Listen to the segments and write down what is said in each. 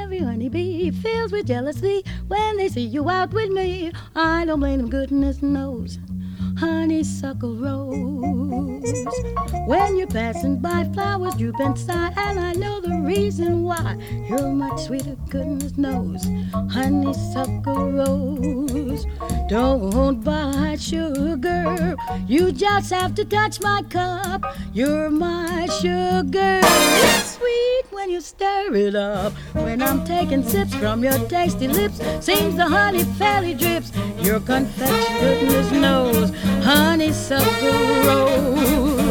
every honeybee feels with jealousy when they see you out with me. I don't blame them, goodness knows. Honeysuckle rose. When you're passing by, flowers droop and sigh, and I know the reason why. You're much sweeter, goodness knows. Honeysuckle rose. Don't buy sugar, you just have to touch my cup. You're my sugar. It's sweet when you stir it up. When I'm taking sips from your tasty lips, seems the honey fairly drips. Your confection, goodness knows. Honeysuckle rose.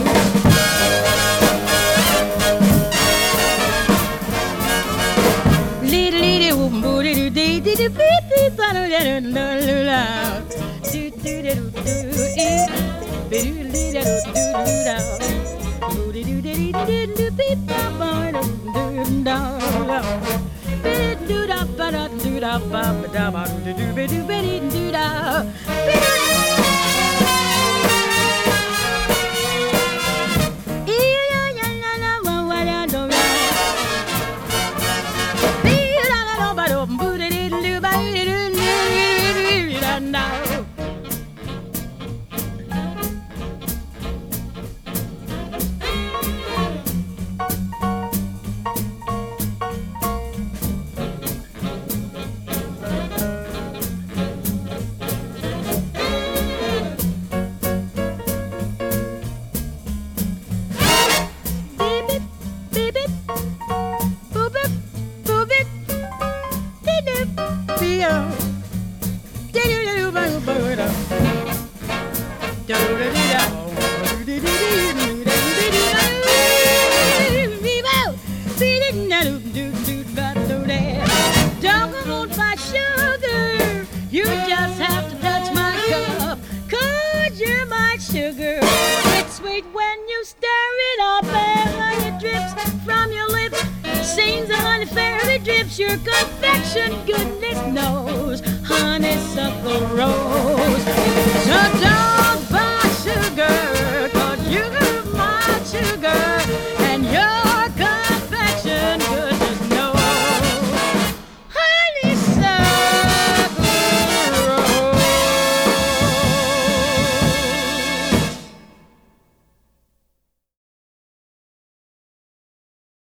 Don't buy sugar, you just have to touch my cup. 'Cause you're my sugar. It's sweet when you stir it up and honey drips from your lips. Seems the honey fairy drips. Your confection, goodness knows. Honeysuckle rose.